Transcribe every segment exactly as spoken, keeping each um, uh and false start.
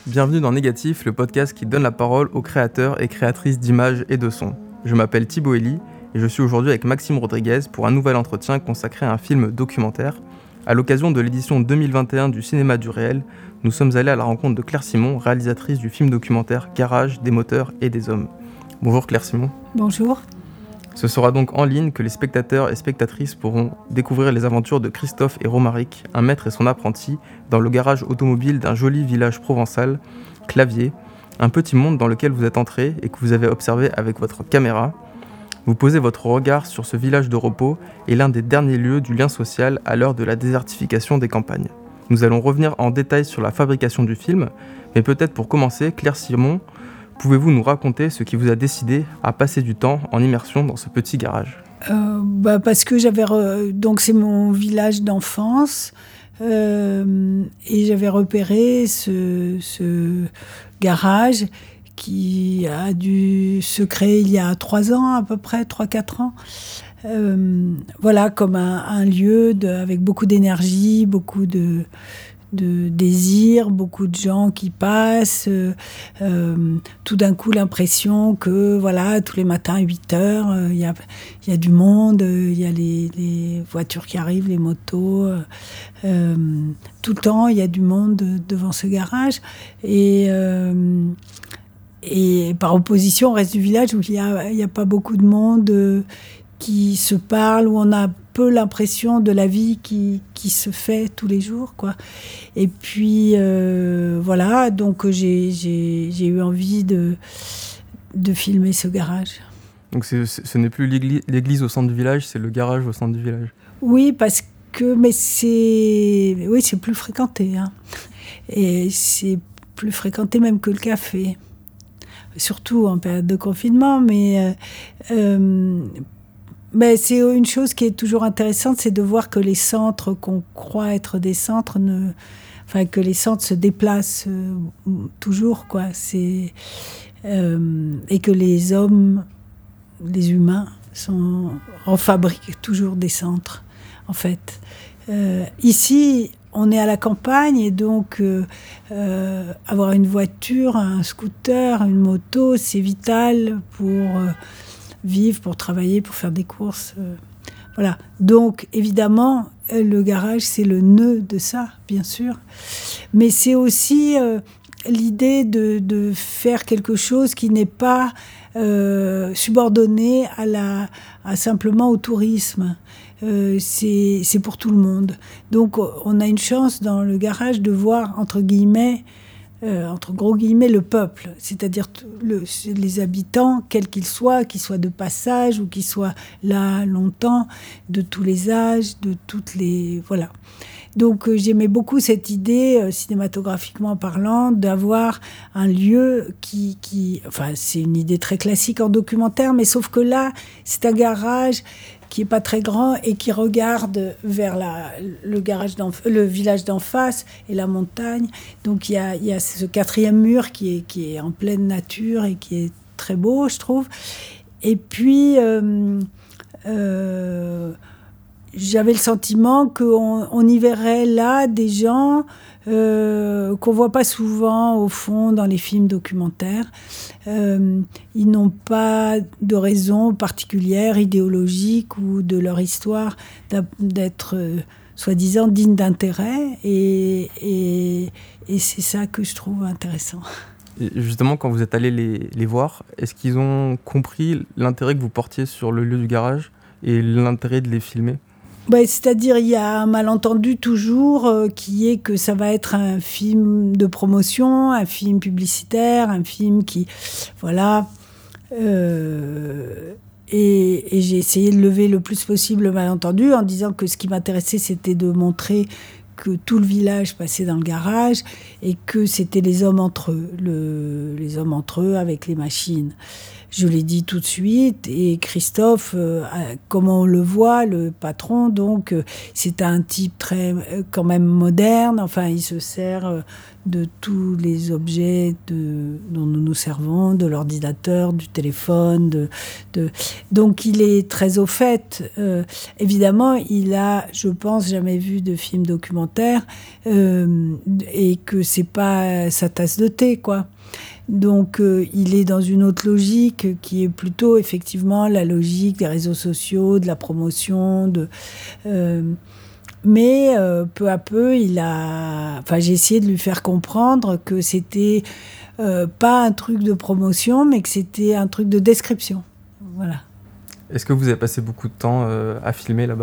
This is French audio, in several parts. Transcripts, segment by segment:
bienvenue dans Négatif, le podcast qui donne la parole aux créateurs et créatrices d'images et de sons. Je m'appelle Thibaut Elie et je suis aujourd'hui avec Maxime Rodriguez pour un nouvel entretien consacré à un film documentaire. À l'occasion de l'édition deux mille vingt et un du Cinéma du Réel, nous sommes allés à la rencontre de Claire Simon, réalisatrice du film documentaire Garage, des moteurs et des hommes. Bonjour Claire Simon. Bonjour. Ce sera donc en ligne que les spectateurs et spectatrices pourront découvrir les aventures de Christophe et Romaric, un maître et son apprenti, dans le garage automobile d'un joli village provençal, Claviers, un petit monde dans lequel vous êtes entré et que vous avez observé avec votre caméra. Vous posez votre regard sur ce village de repos et l'un des derniers lieux du lien social à l'heure de la désertification des campagnes. Nous allons revenir en détail sur la fabrication du film, mais peut-être pour commencer, Claire Simon, pouvez-vous nous raconter ce qui vous a décidé à passer du temps en immersion dans ce petit garage ? euh, bah Parce que j'avais... Re... Donc c'est mon village d'enfance euh, et j'avais repéré ce, ce garage qui a dû se créer il y a trois ans à peu près, trois quatre ans. Euh, voilà, comme un, un lieu de, avec beaucoup d'énergie, beaucoup de... de désir, beaucoup de gens qui passent, euh, euh, tout d'un coup l'impression que voilà, tous les matins à huit heures, il euh, y, a, y a du monde, il euh, y a les, les voitures qui arrivent, les motos, euh, euh, tout le temps il y a du monde devant ce garage. Et, euh, et par opposition au reste du village où il n'y a, y a pas beaucoup de monde euh, qui se parle, où on a peu l'impression de la vie qui, qui se fait tous les jours, quoi. Et puis, euh, voilà, donc j'ai, j'ai, j'ai eu envie de, de filmer ce garage. Donc c'est, ce n'est plus l'église, l'église au centre du village, c'est le garage au centre du village. Oui, parce que, mais c'est, oui, c'est plus fréquenté, hein. Et c'est plus fréquenté même que le café. Surtout en période de confinement, mais... Euh, euh, Mais c'est une chose qui est toujours intéressante, c'est de voir que les centres qu'on croit être des centres, ne, enfin que les centres se déplacent euh, toujours, quoi. C'est euh, et que les hommes, les humains, sont refabriquent toujours des centres, en fait. Euh, ici, on est à la campagne et donc euh, euh, avoir une voiture, un scooter, une moto, c'est vital pour euh, vivre, pour travailler, pour faire des courses. Euh, voilà. Donc, évidemment, le garage, c'est le nœud de ça, bien sûr. Mais c'est aussi euh, l'idée de, de faire quelque chose qui n'est pas euh, subordonné à, la, à simplement au tourisme. Euh, c'est, c'est pour tout le monde. Donc, on a une chance dans le garage de voir, entre guillemets, Euh, entre gros guillemets, le peuple, c'est-à-dire le, les habitants, quels qu'ils soient, qu'ils soient de passage ou qu'ils soient là longtemps, de tous les âges, de toutes les... Voilà. Donc euh, j'aimais beaucoup cette idée, euh, cinématographiquement parlant, d'avoir un lieu qui, qui... Enfin, c'est une idée très classique en documentaire, mais sauf que là, c'est un garage qui n'est pas très grand et qui regarde vers la, le, garage le village d'en face et la montagne. Donc il y a, y a ce quatrième mur qui est, qui est en pleine nature et qui est très beau, je trouve. Et puis, euh, euh, j'avais le sentiment qu'on on y verrait là des gens euh, qu'on ne voit pas souvent, au fond, dans les films documentaires. Euh, ils n'ont pas de raison particulière, idéologique ou de leur histoire d'être euh, soi-disant digne d'intérêt. Et, et, et c'est ça que je trouve intéressant. Et justement, quand vous êtes allé les, les voir, est-ce qu'ils ont compris l'intérêt que vous portiez sur le lieu du garage et l'intérêt de les filmer ? Ben, c'est-à-dire, il y a un malentendu toujours euh, qui est que ça va être un film de promotion, un film publicitaire, un film qui... Voilà. Euh, et, et j'ai essayé de lever le plus possible le malentendu en disant que ce qui m'intéressait, c'était de montrer que tout le village passait dans le garage et que c'était les hommes entre eux, le, les hommes entre eux avec les machines. je l'ai dit tout de suite. Et Christophe, euh, comment on le voit, le patron, donc, euh, c'est un type très, euh, quand même moderne. Enfin, il se sert euh, de tous les objets de, dont nous nous servons, de l'ordinateur, du téléphone. De, de... Donc, il est très au fait. Euh, évidemment, il a, je pense, jamais vu de film documentaire euh, et que c'est pas sa tasse de thé, quoi. Donc, euh, il est dans une autre logique qui est plutôt, effectivement, la logique des réseaux sociaux, de la promotion, de... Euh, Mais euh, peu à peu, il a. Enfin, j'ai essayé de lui faire comprendre que c'était euh, pas un truc de promotion, mais que c'était un truc de description. Voilà. Est-ce que vous avez passé beaucoup de temps euh, à filmer là-bas ?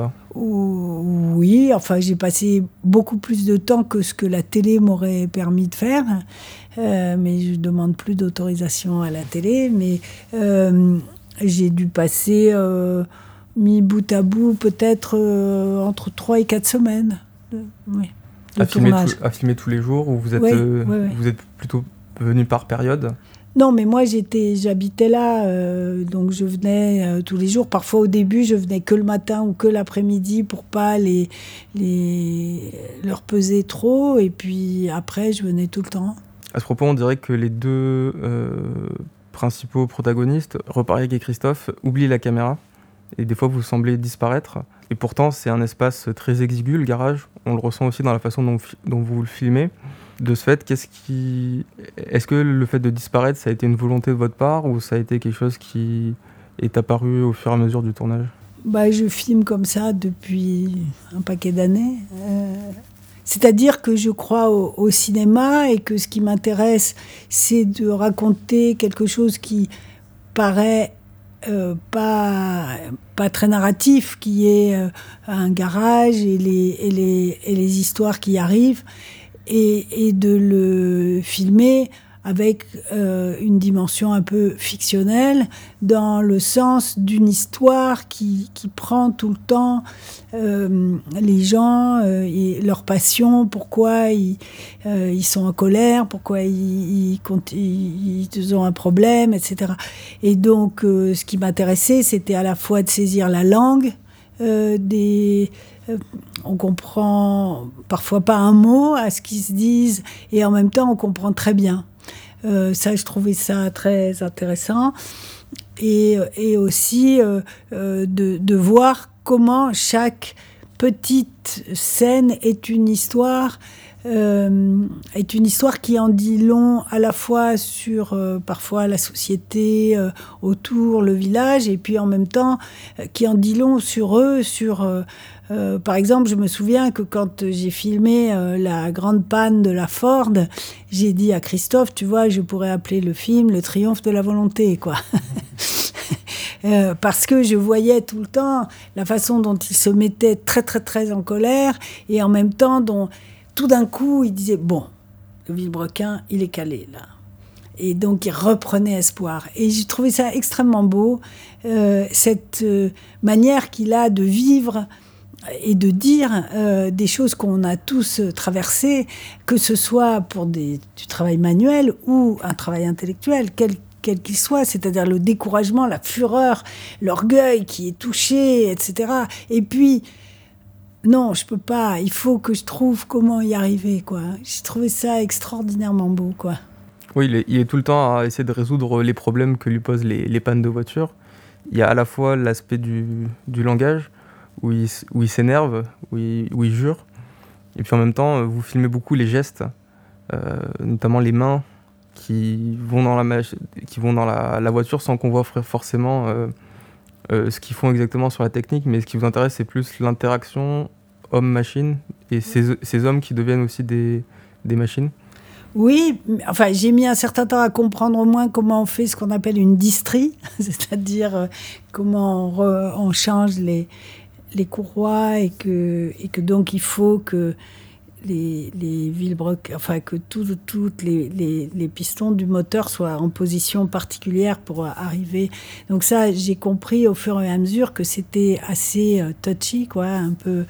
Oui, enfin, j'ai passé beaucoup plus de temps que ce que la télé m'aurait permis de faire. Euh, mais je demande plus d'autorisation à la télé. Mais euh, j'ai dû passer. Euh, mis bout à bout, peut-être euh, entre trois et quatre semaines de, oui, de à, filmer tournage. tout, à filmer tous les jours, ou vous êtes, oui, euh, oui, oui. vous êtes plutôt venu par période ? Non, mais moi, j'étais, j'habitais là, euh, donc je venais euh, tous les jours. Parfois, au début, je venais que le matin ou que l'après-midi pour pas les, les, leur peser trop. Et puis après, je venais tout le temps. À ce propos, on dirait que les deux euh, principaux protagonistes, Romaric et Christophe, oublient la caméra. Et des fois, vous semblez disparaître. Et pourtant, c'est un espace très exigu, le garage. On le ressent aussi dans la façon dont, dont vous le filmez. De ce fait, qu'est-ce qui... est-ce que le fait de disparaître, ça a été une volonté de votre part, ou ça a été quelque chose qui est apparu au fur et à mesure du tournage ? Bah, je filme comme ça depuis un paquet d'années. Euh... C'est-à-dire que je crois au, au cinéma, et que ce qui m'intéresse, c'est de raconter quelque chose qui paraît Euh, pas, pas très narratif, qui est euh, un garage et les, et, les, et les histoires qui arrivent, et, et de le filmer avec euh, une dimension un peu fictionnelle, dans le sens d'une histoire qui, qui prend tout le temps euh, les gens euh, et leur passion, pourquoi ils, euh, ils sont en colère, pourquoi ils, ils, ils, ils ont un problème, et cetera. Et donc, euh, ce qui m'intéressait, c'était à la fois de saisir la langue euh, des... Euh, on comprend parfois pas un mot à ce qu'ils se disent, et en même temps, on comprend très bien. Euh, ça, je trouvais ça très intéressant. Et, et aussi euh, euh, de, de voir comment chaque petite scène est une histoire, euh, est une histoire qui en dit long à la fois sur euh, parfois la société euh, autour, le village, et puis en même temps euh, qui en dit long sur eux, sur... Euh, Euh, par exemple, je me souviens que quand j'ai filmé euh, la grande panne de la Ford, j'ai dit à Christophe, tu vois, je pourrais appeler le film Le triomphe de la volonté, quoi. euh, parce que je voyais tout le temps la façon dont il se mettait très, très, très en colère, et en même temps, dont, tout d'un coup, il disait, bon, le Vilebrequin, il est calé, là. Et donc, il reprenait espoir. Et j'ai trouvé ça extrêmement beau, euh, cette euh, manière qu'il a de vivre et de dire euh, des choses qu'on a tous traversées, que ce soit pour des, du travail manuel ou un travail intellectuel, quel, quel qu'il soit, c'est-à-dire le découragement, la fureur, l'orgueil qui est touché, et cetera. Et puis, non, je peux pas, il faut que je trouve comment y arriver, quoi. J'ai trouvé ça extraordinairement beau, quoi. Oui, il est, il est tout le temps à essayer de résoudre les problèmes que lui posent les, les pannes de voiture. Il y a à la fois l'aspect du, du langage, où il, où il s'énerve, où il, où il jure. Et puis en même temps, vous filmez beaucoup les gestes, euh, notamment les mains qui vont dans la, qui vont dans la, la voiture sans qu'on voit forcément euh, euh, ce qu'ils font exactement sur la technique. Mais ce qui vous intéresse, c'est plus l'interaction homme-machine et ces, ces hommes qui deviennent aussi des, des machines. Oui, enfin, j'ai mis un certain temps à comprendre au moins comment on fait ce qu'on appelle une distrie, c'est-à-dire euh, comment on, re, on change les... les courroies, et que, et que donc il faut que les, les vilebrequins, enfin que toutes tout les, les, les pistons du moteur soient en position particulière pour arriver. Donc ça, j'ai compris au fur et à mesure que c'était assez euh, touchy, quoi, un peu.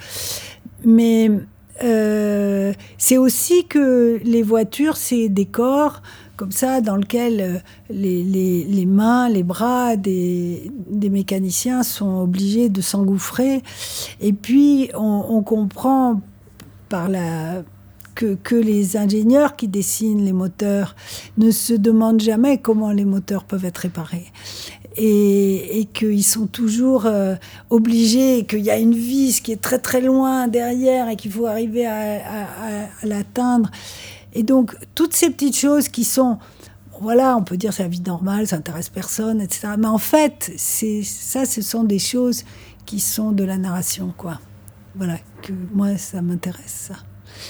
Mais euh, c'est aussi que les voitures, c'est des corps comme ça, dans lequel euh, les, les, les mains, les bras des, des mécaniciens sont obligés de s'engouffrer. Et puis, on, on comprend par la... Que, que les ingénieurs qui dessinent les moteurs ne se demandent jamais comment les moteurs peuvent être réparés. Et, et qu'ils sont toujours euh, obligés, et qu'il y a une vis qui est très très loin derrière et qu'il faut arriver à, à, à, à l'atteindre. Et donc, toutes ces petites choses qui sont... Voilà, on peut dire c'est la vie normale, ça n'intéresse personne, et cetera. Mais en fait, c'est, ça, ce sont des choses qui sont de la narration, quoi. Voilà, que moi, ça m'intéresse, ça.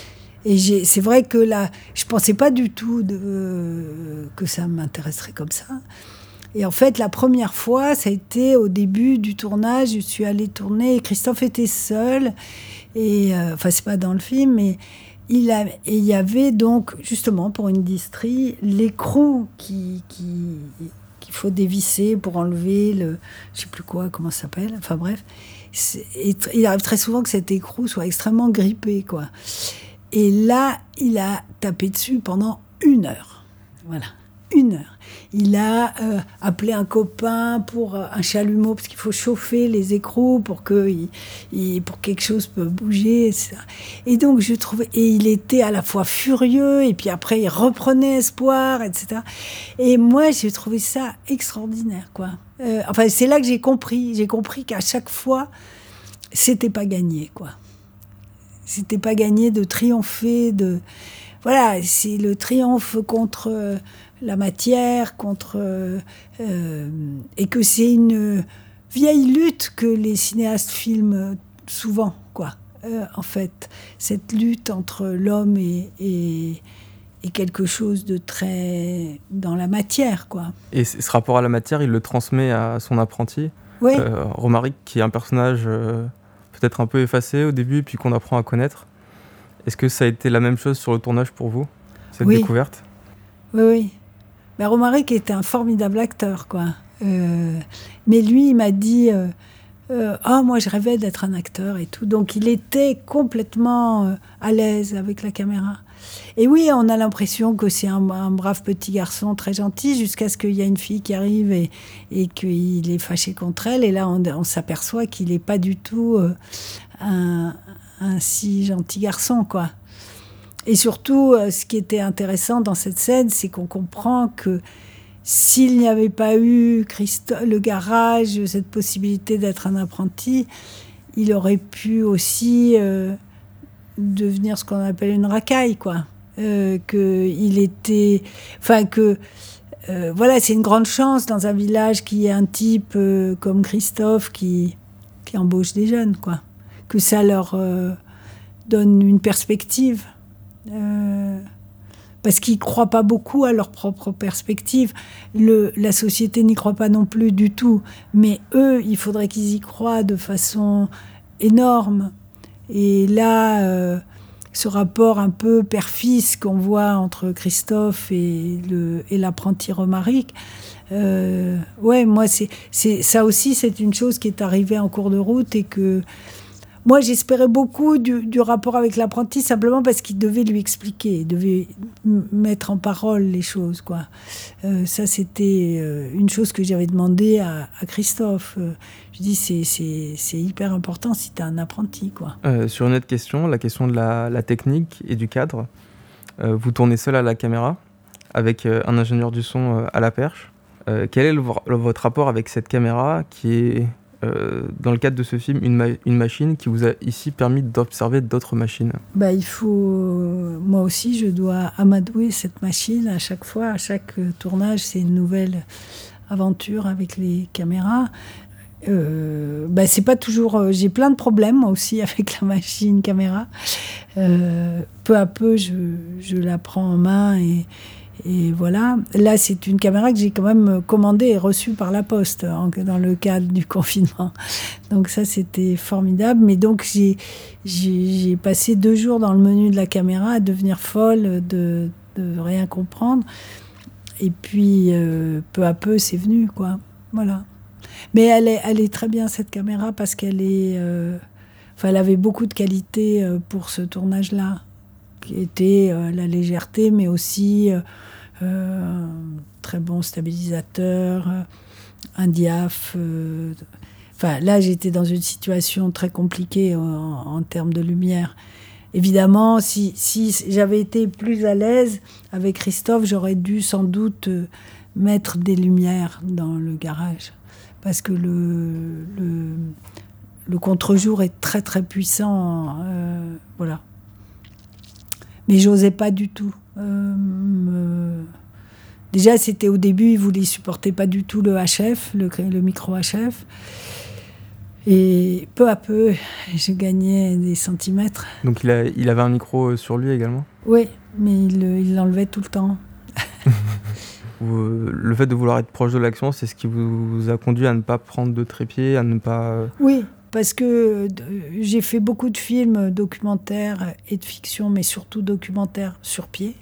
Et j'ai, c'est vrai que là, je ne pensais pas du tout de, euh, que ça m'intéresserait comme ça. Et en fait, la première fois, ça a été au début du tournage. Je suis allée tourner et Christophe était seul. Et, euh, enfin, ce n'est pas dans le film, mais il a, et il y avait donc, justement, pour une distrie, l'écrou qui, qui, qu'il faut dévisser pour enlever le... Je ne sais plus quoi, comment ça s'appelle. Enfin bref. C'est, et, il arrive très souvent que cet écrou soit extrêmement grippé, quoi. Et là, il a tapé dessus pendant une heure. Voilà, une heure. Il a euh, appelé un copain pour euh, un chalumeau, parce qu'il faut chauffer les écrous pour que, il, il, pour que quelque chose peut bouger, et cetera. Et donc, je trouvais... Et il était à la fois furieux, et puis après, il reprenait espoir, et cetera. Et moi, j'ai trouvé ça extraordinaire, quoi. Euh, enfin, c'est là que j'ai compris. J'ai compris qu'à chaque fois, c'était pas gagné, quoi. C'était pas gagné de triompher, de... Voilà, c'est le triomphe contre euh, la matière, contre... Euh, euh, et que c'est une vieille lutte que les cinéastes filment souvent, quoi. Euh, en fait, cette lutte entre l'homme et, et, et quelque chose de très... dans la matière, quoi. Et ce rapport à la matière, il le transmet à son apprenti, oui. euh, Romaric, qui est un personnage... Euh... peut-être un peu effacé au début, puis qu'on apprend à connaître. Est-ce que ça a été la même chose sur le tournage pour vous, cette oui. découverte ? Oui, oui. Ben, Romaric était un formidable acteur, quoi. Euh, mais lui, il m'a dit euh, euh, « Ah, moi, je rêvais d'être un acteur et tout. » Donc, il était complètement euh, à l'aise avec la caméra. Et oui, on a l'impression que c'est un, un brave petit garçon très gentil, jusqu'à ce qu'il y a une fille qui arrive et, et qu'il est fâché contre elle. Et là, on, on s'aperçoit qu'il n'est pas du tout euh, un, un si gentil garçon, quoi. Et surtout, euh, ce qui était intéressant dans cette scène, c'est qu'on comprend que s'il n'y avait pas eu Christo- le garage, cette possibilité d'être un apprenti, il aurait pu aussi... Euh, devenir ce qu'on appelle une racaille, quoi. Euh, que il était... Enfin, que... Euh, voilà, c'est une grande chance dans un village qu'il y ait un type euh, comme Christophe qui, qui embauche des jeunes, quoi. Que ça leur euh, donne une perspective. Euh, parce qu'ils ne croient pas beaucoup à leur propre perspective. Le, la société n'y croit pas non plus du tout. Mais eux, il faudrait qu'ils y croient de façon énorme. Et là, euh, ce rapport un peu père-fils qu'on voit entre Christophe et, le, et l'apprenti Romaric, euh, ouais, moi, c'est, c'est, ça aussi, c'est une chose qui est arrivée en cours de route et que moi, j'espérais beaucoup du, du rapport avec l'apprenti simplement parce qu'il devait lui expliquer, il devait m- mettre en parole les choses, quoi. Euh, ça, c'était euh, une chose que j'avais demandé à, à Christophe. Euh, je dis, c'est, c'est, c'est hyper important si tu as un apprenti, quoi. Euh, sur une autre question, la question de la, la technique et du cadre. Euh, vous tournez seul à la caméra, avec euh, un ingénieur du son euh, à la perche. Euh, quel est le, le, votre rapport avec cette caméra qui est... Euh, dans le cadre de ce film, une, ma- une machine qui vous a ici permis d'observer d'autres machines ? Bah, il faut... Moi aussi, je dois amadouer cette machine à chaque fois. À chaque tournage, c'est une nouvelle aventure avec les caméras. Euh, bah, c'est pas toujours... J'ai plein de problèmes, moi aussi, avec la machine caméra. Euh, peu à peu, je, je la prends en main et... Et voilà, là c'est une caméra que j'ai quand même commandée et reçue par la poste en, dans le cadre du confinement. Donc ça c'était formidable. Mais donc j'ai, j'ai, j'ai passé deux jours dans le menu de la caméra à devenir folle de, de rien comprendre. Et puis euh, peu à peu c'est venu, quoi. Voilà. Mais elle est, elle est très bien cette caméra parce qu'elle est, euh, enfin elle avait beaucoup de qualités euh, pour ce tournage-là, qui était euh, la légèreté, mais aussi euh, euh, un très bon stabilisateur, un diaph. Euh, enfin, là, j'étais dans une situation très compliquée en, en termes de lumière. Évidemment, si, si j'avais été plus à l'aise avec Christophe, j'aurais dû sans doute mettre des lumières dans le garage. Parce que le, le, le contre-jour est très très puissant. Euh, voilà. Mais j'osais pas du tout. Euh, me... Déjà, c'était au début, il voulait supporter pas du tout le H F, le, le micro H F. Et peu à peu, je gagnais des centimètres. Donc il, a, il avait un micro sur lui également ? Oui, mais il, il l'enlevait tout le temps. Le fait de vouloir être proche de l'action, c'est ce qui vous a conduit à ne pas prendre de trépied, à ne pas... Oui, parce que j'ai fait beaucoup de films documentaires et de fiction, mais surtout documentaires sur pied.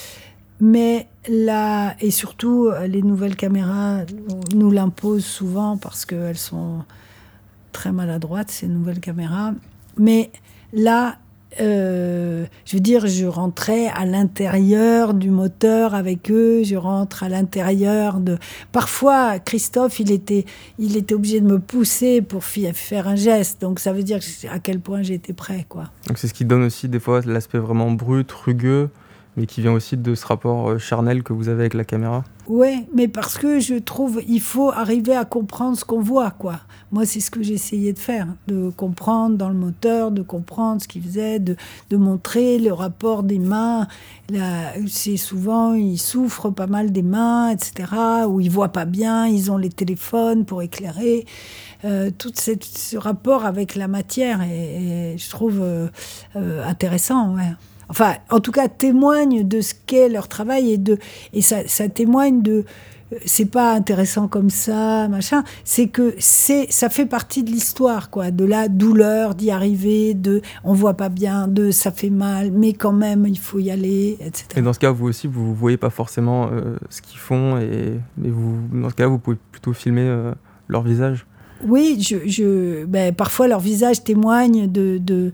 Mais là, et surtout, les nouvelles caméras nous l'imposent souvent parce qu'elles sont très maladroites, ces nouvelles caméras. Mais là, euh, je veux dire, je rentrais à l'intérieur du moteur avec eux, je rentre à l'intérieur de... Parfois, Christophe, il était, il était obligé de me pousser pour fi- faire un geste, donc ça veut dire à quel point j'étais prêt, quoi. Donc c'est ce qui donne aussi des fois l'aspect vraiment brut, rugueux, mais qui vient aussi de ce rapport charnel que vous avez avec la caméra. Oui, mais parce que je trouve il faut arriver à comprendre ce qu'on voit, quoi. Moi, c'est ce que j'ai essayé de faire, de comprendre dans le moteur, de comprendre ce qu'il faisait, de, de montrer le rapport des mains. Là, c'est souvent, ils souffrent pas mal des mains, et cetera, ou ils voient pas bien, ils ont les téléphones pour éclairer. Euh, tout cette, ce rapport avec la matière, et, et je trouve euh, euh, intéressant, ouais. Enfin, en tout cas, témoigne de ce qu'est leur travail et, de, et ça, ça témoigne de... C'est pas intéressant comme ça, machin. C'est que c'est, ça fait partie de l'histoire, quoi. De la douleur d'y arriver, de on voit pas bien, de ça fait mal, mais quand même, il faut y aller, et cetera. Et dans ce cas, vous aussi, vous voyez pas forcément euh, ce qu'ils font, et, mais vous, dans ce cas, vous pouvez plutôt filmer euh, leur visage. Oui, je, je, ben, parfois leur visage témoigne de... de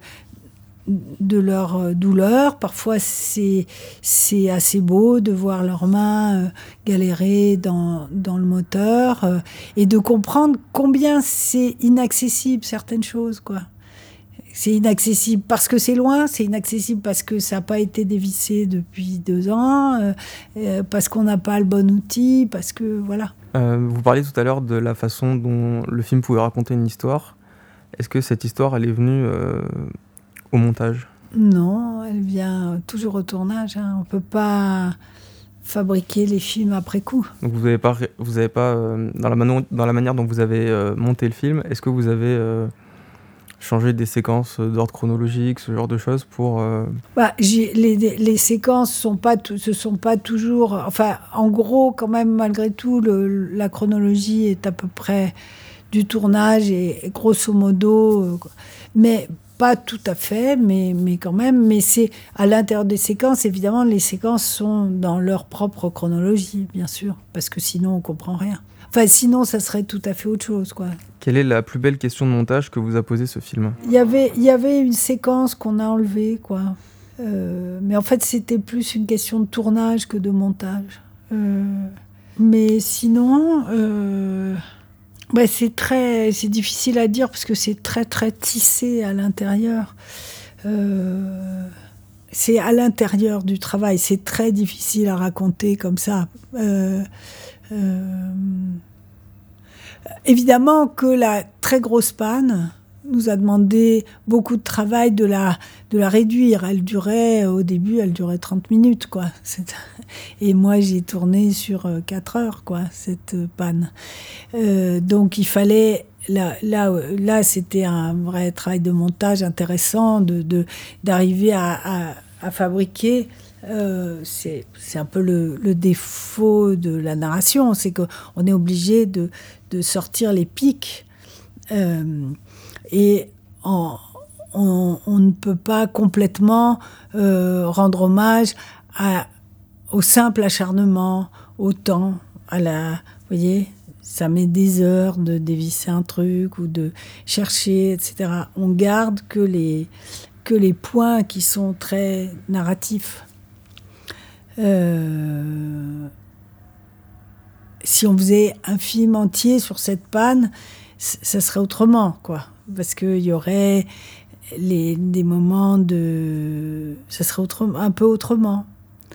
de leur douleur. Parfois, c'est, c'est assez beau de voir leurs mains euh, galérer dans, dans le moteur euh, et de comprendre combien c'est inaccessible, certaines choses, quoi. C'est inaccessible parce que c'est loin, c'est inaccessible parce que ça n'a pas été dévissé depuis deux ans, euh, euh, parce qu'on n'a pas le bon outil, parce que, voilà. Euh, vous parliez tout à l'heure de la façon dont le film pouvait raconter une histoire. Est-ce que cette histoire, elle est venue... Euh au montage ? Non, elle vient toujours au tournage. Hein. On ne peut pas fabriquer les films après coup. Donc vous n'avez pas, vous avez pas euh, dans, la mano- dans la manière dont vous avez euh, monté le film, est-ce que vous avez euh, changé des séquences d'ordre chronologique, ce genre de choses pour... Euh... Bah, j'ai, les, les séquences sont pas t- se sont pas toujours... Enfin, en gros, quand même, malgré tout, le, la chronologie est à peu près du tournage et, et grosso modo... Euh, mais... Pas tout à fait, mais, mais quand même. Mais c'est à l'intérieur des séquences, évidemment, les séquences sont dans leur propre chronologie, bien sûr, parce que sinon, on comprend rien. Enfin, sinon, ça serait tout à fait autre chose, quoi. Quelle est la plus belle question de montage que vous a posée ce film ? Il y avait, il y avait une séquence qu'on a enlevée, quoi. Euh, mais en fait, c'était plus une question de tournage que de montage. Euh, mais sinon... Euh Ben c'est très, c'est difficile à dire parce que c'est très très tissé à l'intérieur. Euh, c'est à l'intérieur du travail. C'est très difficile à raconter comme ça. Euh, euh, évidemment que la très grosse panne nous a demandé beaucoup de travail de la, de la réduire. Elle durait, au début, elle durait trente minutes, quoi. C'est... Et moi, j'ai tourné sur quatre heures, quoi, cette panne. Euh, donc, il fallait... Là, là, là, c'était un vrai travail de montage intéressant, de, de, d'arriver à, à, à fabriquer... Euh, c'est, c'est un peu le, le défaut de la narration, c'est qu'on est obligé de, de sortir les pics. Euh, et on, on, on ne peut pas complètement euh, rendre hommage à, au simple acharnement, au temps, à la... Vous voyez, ça met des heures de dévisser un truc ou de chercher, et cetera. On garde que les, que les points qui sont très narratifs. Euh, si on faisait un film entier sur cette panne, c- ça serait autrement, quoi. Parce qu'il y aurait les, des moments de... Ça serait autrement, un peu autrement.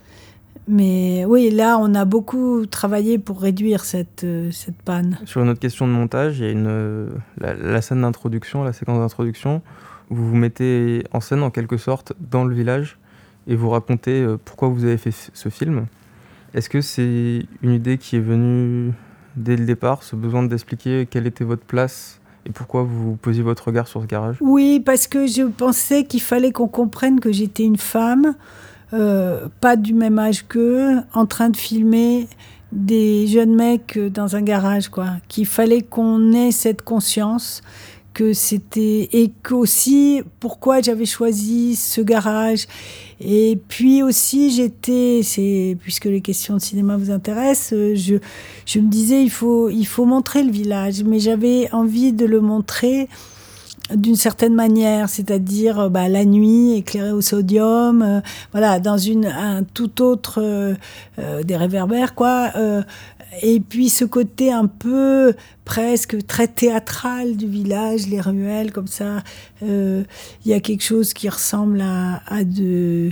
Mais oui, là, on a beaucoup travaillé pour réduire cette, euh, cette panne. Sur une autre question de montage, il y a une, euh, la, la scène d'introduction, la séquence d'introduction, où vous vous mettez en scène en quelque sorte dans le village et vous racontez euh, pourquoi vous avez fait f- ce film. Est-ce que c'est une idée qui est venue dès le départ, ce besoin d'expliquer quelle était votre place et pourquoi vous posiez votre regard sur ce garage ? Oui, parce que je pensais qu'il fallait qu'on comprenne que j'étais une femme, euh, pas du même âge qu'eux, en train de filmer des jeunes mecs dans un garage, quoi. Qu'il fallait qu'on ait cette conscience que c'était... Et qu'aussi, pourquoi j'avais choisi ce garage. Et puis aussi, j'étais... C'est, puisque les questions de cinéma vous intéressent, je, je me disais, il faut, il faut montrer le village. Mais j'avais envie de le montrer d'une certaine manière, c'est-à-dire bah, la nuit, éclairée au sodium, euh, voilà, dans une, un tout autre... Euh, euh, des réverbères, quoi. Euh, et puis ce côté un peu presque très théâtral du village, les ruelles, comme ça. Il euh, y a quelque chose qui ressemble à, à de...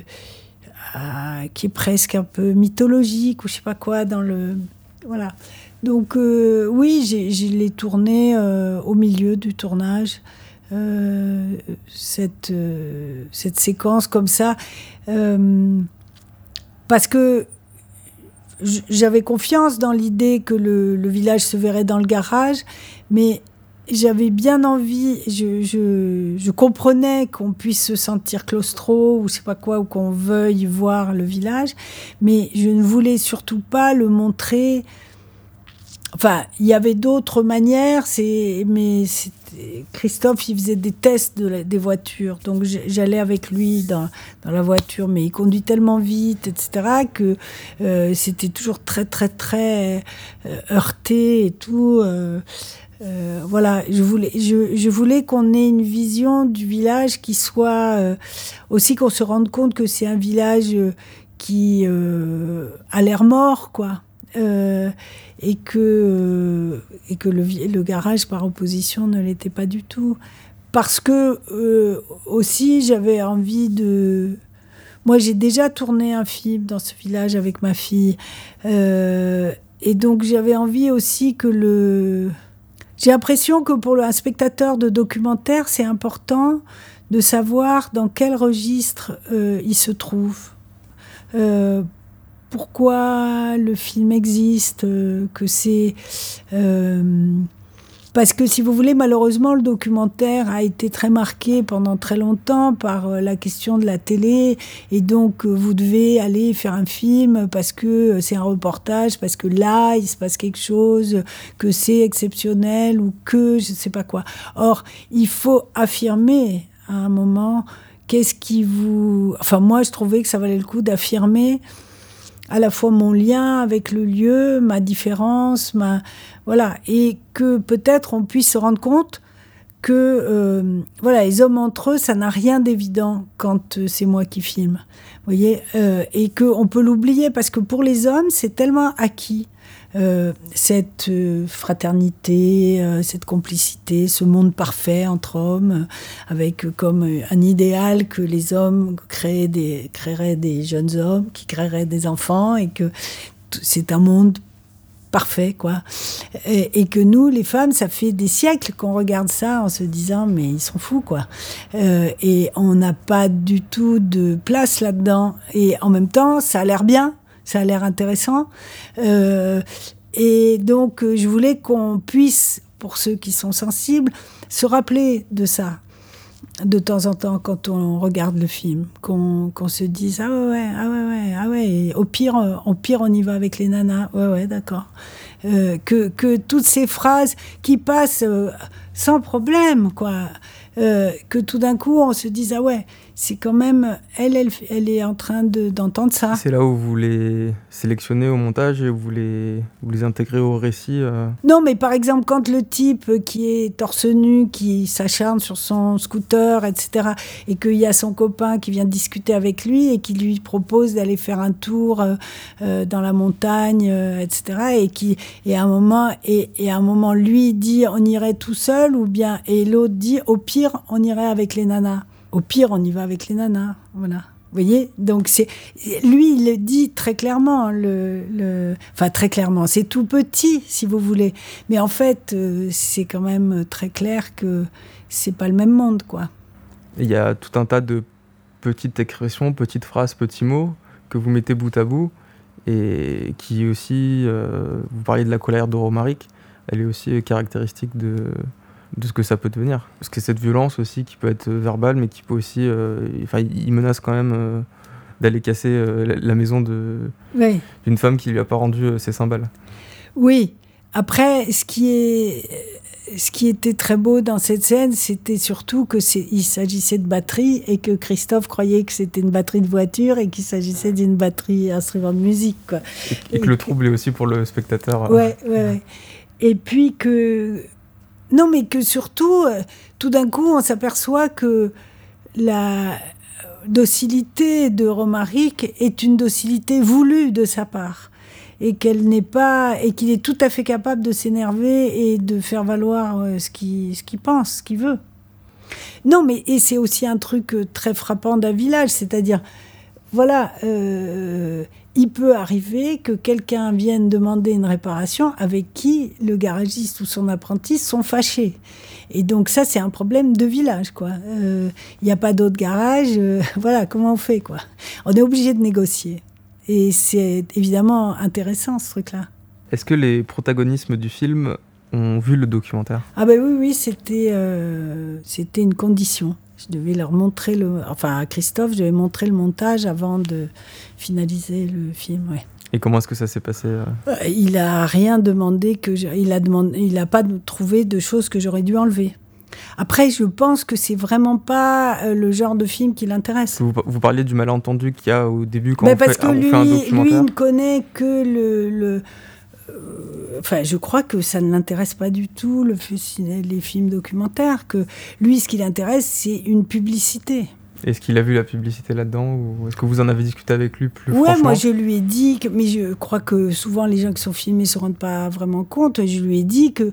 À, qui est presque un peu mythologique, ou je sais pas quoi, dans le... Voilà. Donc euh, oui, j'ai, je l'ai tourné euh, au milieu du tournage. Euh, cette, euh, cette séquence comme ça, euh, parce que j'avais confiance dans l'idée que le, le village se verrait dans le garage, mais j'avais bien envie, je, je, je comprenais qu'on puisse se sentir claustro ou je sais pas quoi, ou qu'on veuille voir le village, mais je ne voulais surtout pas le montrer. Enfin, il y avait d'autres manières, c'est, mais c'était, Christophe, il faisait des tests de la, des voitures, donc j'allais avec lui dans, dans la voiture, mais il conduit tellement vite, et cetera, que euh, c'était toujours très, très, très euh, heurté et tout. Euh, euh, voilà, je voulais, je, je voulais qu'on ait une vision du village qui soit euh, aussi qu'on se rende compte que c'est un village qui euh, a l'air mort, quoi. Euh, et que, euh, et que le, le garage, par opposition, ne l'était pas du tout. Parce que, euh, aussi, j'avais envie de... Moi, j'ai déjà tourné un film dans ce village avec ma fille. Euh, et donc, j'avais envie aussi que le... J'ai l'impression que pour un spectateur de documentaire, c'est important de savoir dans quel registre euh, il se trouve. Euh, pourquoi le film existe, euh, que c'est... Euh, parce que, si vous voulez, malheureusement, le documentaire a été très marqué pendant très longtemps par euh, la question de la télé, et donc euh, vous devez aller faire un film parce que euh, c'est un reportage, parce que là, il se passe quelque chose, que c'est exceptionnel, ou que je ne sais pas quoi. Or, il faut affirmer à un moment qu'est-ce qui vous... Enfin, moi, je trouvais que ça valait le coup d'affirmer à la fois mon lien avec le lieu, ma différence, ma... voilà, et que peut-être on puisse se rendre compte que euh, voilà, les hommes entre eux, ça n'a rien d'évident quand euh, c'est moi qui filme, vous voyez, euh, et qu'on peut l'oublier parce que pour les hommes, c'est tellement acquis. Euh, cette euh, fraternité, euh, cette complicité, ce monde parfait entre hommes, euh, avec euh, comme euh, un idéal que les hommes créeraient des, créeraient des jeunes hommes, qui créeraient des enfants, et que t- c'est un monde parfait, quoi. Et, et que nous, les femmes, ça fait des siècles qu'on regarde ça en se disant, mais ils sont fous, quoi. Euh, et on n'a pas du tout de place là-dedans. Et en même temps, ça a l'air bien. Ça a l'air intéressant. Euh, et donc, je voulais qu'on puisse, pour ceux qui sont sensibles, se rappeler de ça de temps en temps quand on regarde le film. Qu'on, qu'on se dise « Ah ouais, ouais, ah ouais, ouais, ah ouais. Et au pire, au pire, on y va avec les nanas. Ouais, ouais, d'accord. Euh, » que, que toutes ces phrases qui passent... Euh, sans problème, quoi. Euh, que tout d'un coup, on se dise, ah ouais, c'est quand même, elle, elle, elle est en train de, d'entendre ça. C'est là où vous les sélectionnez au montage et vous les, vous les intégrez au récit euh... Non, mais par exemple, quand le type qui est torse nu, qui s'acharne sur son scooter, et cetera, et qu'il y a son copain qui vient discuter avec lui et qui lui propose d'aller faire un tour euh, euh, dans la montagne, euh, et cetera, et qui, et à un moment, et, et à un moment, lui dit, on irait tout seul, ou bien, et l'autre dit, au pire, on irait avec les nanas. Au pire, on y va avec les nanas, voilà. Vous voyez, donc c'est lui, il le dit très clairement, le, le, enfin très clairement, c'est tout petit, si vous voulez, mais en fait, euh, c'est quand même très clair que c'est pas le même monde, quoi. Il y a tout un tas de petites expressions, petites phrases, petits mots que vous mettez bout à bout et qui aussi, euh, vous parliez de la colère de Romaric, elle est aussi caractéristique de de ce que ça peut devenir. Parce que cette violence aussi qui peut être verbale, mais qui peut aussi... Euh, enfin, il menace quand même euh, d'aller casser euh, la, la maison de, oui. d'une femme qui lui a pas rendu euh, ses cymbales. Oui. Après, ce qui est... Ce qui était très beau dans cette scène, c'était surtout que c'est, il s'agissait de batterie et que Christophe croyait que c'était une batterie de voiture et qu'il s'agissait d'une batterie instrument de musique, quoi. Et, et que et le trouble est aussi pour le spectateur. Ouais, ouais, ouais. Et puis que... Non, mais que surtout, euh, tout d'un coup, on s'aperçoit que la docilité de Romaric est une docilité voulue de sa part. Et qu'elle n'est pas, et qu'il est tout à fait capable de s'énerver et de faire valoir euh, ce qu'il, ce qu'il pense, ce qu'il veut. Non, mais et c'est aussi un truc très frappant d'un village, c'est-à-dire, voilà, euh, il peut arriver que quelqu'un vienne demander une réparation avec qui le garagiste ou son apprenti sont fâchés. Et donc ça, c'est un problème de village, quoi. Il euh, n'y a pas d'autre garage, euh, voilà, comment on fait, quoi. On est obligé de négocier. Et c'est évidemment intéressant, ce truc-là. Est-ce que les protagonistes du film ont vu le documentaire ? Ah ben oui, oui, c'était, euh, c'était une condition. Je devais leur montrer le... Enfin, à Christophe, je devais montrer le montage avant de finaliser le film, ouais. Et comment est-ce que ça s'est passé ? Il n'a rien demandé que... Je... Il a demandé... Il n'a pas trouvé de choses que j'aurais dû enlever. Après, je pense que c'est vraiment pas euh, le genre de film qui l'intéresse. Vous, vous parliez du malentendu qu'il y a au début quand ben on, parce fait, que on lui, fait un documentaire. Lui ne connaît que le... le Enfin, je crois que ça ne l'intéresse pas du tout, le, les films documentaires, que lui, ce qui l'intéresse, c'est une publicité. Est-ce qu'il a vu la publicité là-dedans ou est-ce que vous en avez discuté avec lui plus ouais, franchement ? Moi, je lui ai dit, que, mais je crois que souvent les gens qui sont filmés ne se rendent pas vraiment compte, je lui ai dit que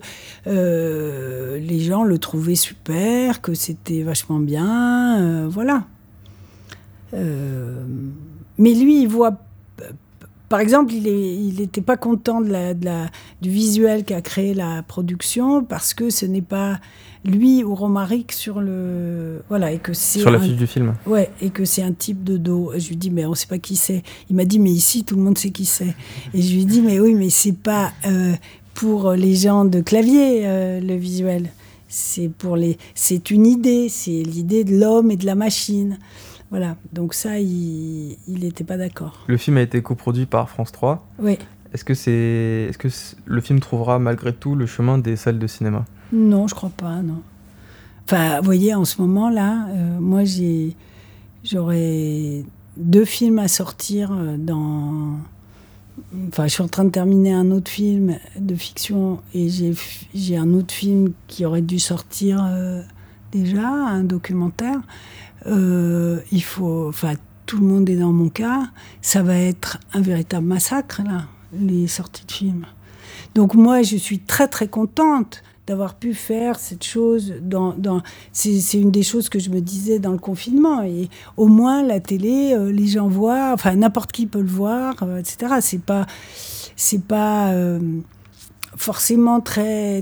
euh, les gens le trouvaient super, que c'était vachement bien, euh, voilà. Euh, mais lui, il voit... Par exemple, il n'était pas content de la, de la, du visuel qu'a créé la production parce que ce n'est pas lui ou Romaric sur le... Voilà, et que c'est sur l'affiche du film. Ouais, et que c'est un type de dos. Et je lui dis, mais on ne sait pas qui c'est. Il m'a dit, mais ici, tout le monde sait qui c'est. Et je lui dis, mais oui, mais c'est pas euh, pour les gens de clavier, euh, le visuel. C'est, pour les... c'est une idée, c'est l'idée de l'homme et de la machine. Voilà, donc ça, il n'était pas d'accord. Le film a été coproduit par France trois. Oui. Est-ce que, c'est, est-ce que c'est, le film trouvera malgré tout le chemin des salles de cinéma ? Non, je crois pas, non. Enfin, vous voyez, en ce moment-là, euh, moi, j'ai, j'aurais deux films à sortir dans... Enfin, je suis en train de terminer un autre film de fiction et j'ai, j'ai un autre film qui aurait dû sortir euh, déjà, un documentaire. Euh, il faut, enfin, tout le monde est dans mon cas. Ça va être un véritable massacre, là, les sorties de films. Donc moi, je suis très très contente d'avoir pu faire cette chose. Dans, dans, c'est, c'est une des choses que je me disais dans le confinement. Et au moins, la télé, euh, les gens voient, enfin, n'importe qui peut le voir, euh, et cetera. C'est pas, c'est pas euh, forcément très,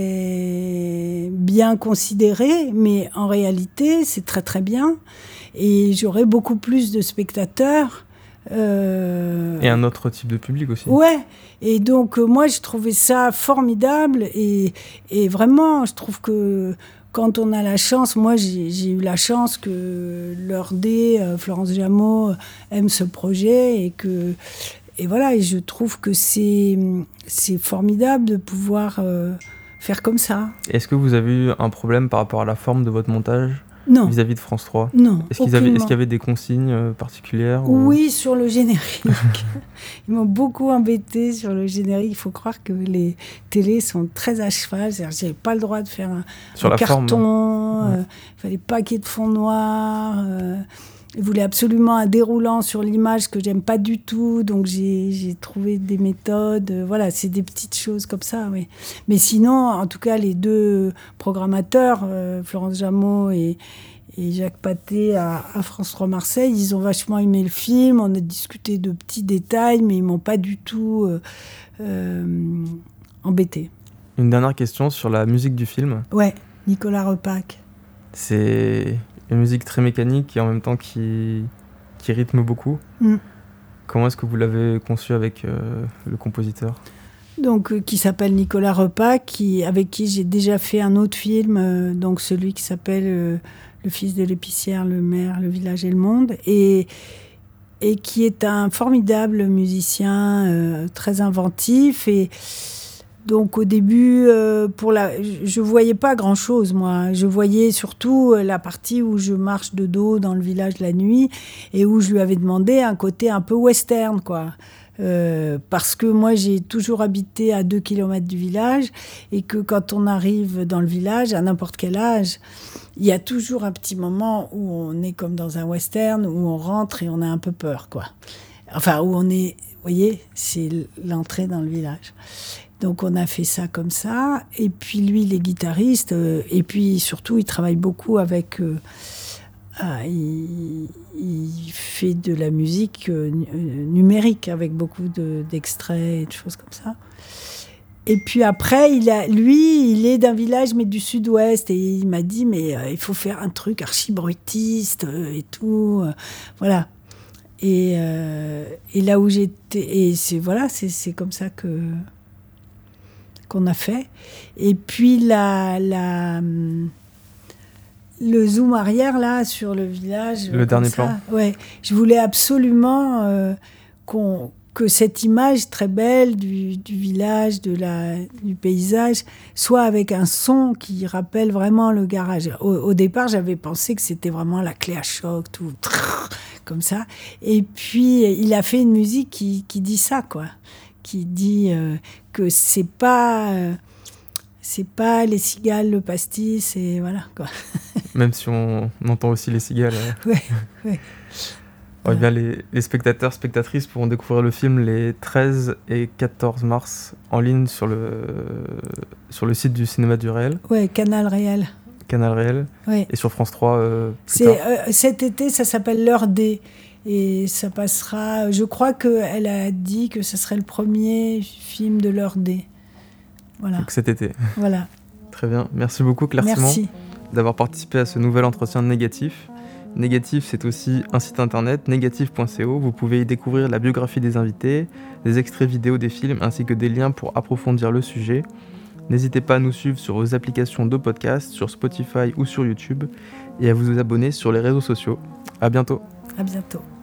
très bien considéré, mais en réalité, c'est très, très bien. Et j'aurai beaucoup plus de spectateurs. Euh... Et un autre type de public aussi. Ouais. Et donc, euh, moi, je trouvais ça formidable. Et, et vraiment, je trouve que quand on a la chance, moi, j'ai, j'ai eu la chance que L'Heure D, euh, Florence Jameau, euh, aime ce projet et que... Et voilà, et je trouve que c'est, c'est formidable de pouvoir euh, faire comme ça. Est-ce que vous avez eu un problème par rapport à la forme de votre montage Non. vis-à-vis de France trois? Non. Est-ce qu'ils avaient, est-ce qu'il y avait des consignes euh, particulières ou... Oui, sur le générique. Ils m'ont beaucoup embêté sur le générique. Il faut croire que les télés sont très à cheval. C'est-à-dire, j'avais pas le droit de faire un, sur un la carton. Forme. Euh, ouais. Il fallait pas qu'il y ait de fond noir. Euh, ils voulaient absolument un déroulant sur l'image que j'aime pas du tout. Donc j'ai, j'ai trouvé des méthodes. Euh, voilà, c'est des petites choses comme ça. Oui. Mais sinon, en tout cas, les deux programmateurs, euh, Florence Jameau et Et Jacques Pathé à, à France trois Marseille, ils ont vachement aimé le film. On a discuté de petits détails, mais ils m'ont pas du tout euh, euh, embêté. Une dernière question sur la musique du film. Ouais, Nicolas Repac. C'est une musique très mécanique et en même temps qui, qui rythme beaucoup. Mm. Comment est-ce que vous l'avez conçu avec euh, le compositeur ? Donc, euh, qui s'appelle Nicolas Repac, qui, avec qui j'ai déjà fait un autre film, euh, donc celui qui s'appelle euh, Le fils de l'épicière, le maire, le village et le monde, et, et qui est un formidable musicien, euh, très inventif. Et donc, au début, euh, pour la, je ne voyais pas grand-chose, moi. Je voyais surtout la partie où je marche de dos dans le village la nuit et où je lui avais demandé un côté un peu western, quoi. Euh, parce que moi j'ai toujours habité à deux kilomètres du village et que quand on arrive dans le village à n'importe quel âge, il y a toujours un petit moment où on est comme dans un western, où on rentre et on a un peu peur, quoi. Enfin, où on est, vous voyez, c'est l'entrée dans le village. Donc on a fait ça comme ça, et puis lui il est guitariste, euh, et puis surtout il travaille beaucoup avec... Euh, Ah, il, il fait de la musique euh, numérique avec beaucoup de, d'extraits et de choses comme ça. Et puis après, il a, lui, il est d'un village mais du sud-ouest et il m'a dit mais euh, il faut faire un truc archi-bruitiste euh, et tout, euh, voilà. Et, euh, et là où j'étais, et c'est voilà, c'est, c'est comme ça que qu'on a fait. Et puis la la Le zoom arrière, là, sur le village... Le dernier ça, plan. Ouais, je voulais absolument euh, qu'on, que cette image très belle du, du village, de la, du paysage, soit avec un son qui rappelle vraiment le garage. Au, au départ, j'avais pensé que c'était vraiment la clé à choc, tout trrr, comme ça. Et puis, il a fait une musique qui, qui dit ça, quoi. Qui dit euh, que c'est pas... Euh, c'est pas les cigales, le pastis, et voilà, quoi. Même si on, on entend aussi les cigales. Ouais, ouais. Ouais, bien, les, les spectateurs, spectatrices pourront découvrir le film les treize et quatorze mars en ligne sur le, sur le site du Cinéma du Réel. Ouais, Canal Réel. Canal Réel. Ouais. Et sur France trois euh, plus C'est, tard. euh, cet été, ça s'appelle L'heure D. Et ça passera... Je crois qu'elle a dit que ce serait le premier film de L'heure D. Voilà. Donc cet été. Voilà. Très bien. Merci beaucoup Claire Simon Merci. d'avoir participé à ce nouvel entretien de Négatif. Négatif, c'est aussi un site internet, négatif point co. Vous pouvez y découvrir la biographie des invités, des extraits vidéo des films, ainsi que des liens pour approfondir le sujet. N'hésitez pas à nous suivre sur vos applications de podcast, sur Spotify ou sur YouTube, et à vous abonner sur les réseaux sociaux. À bientôt. À bientôt.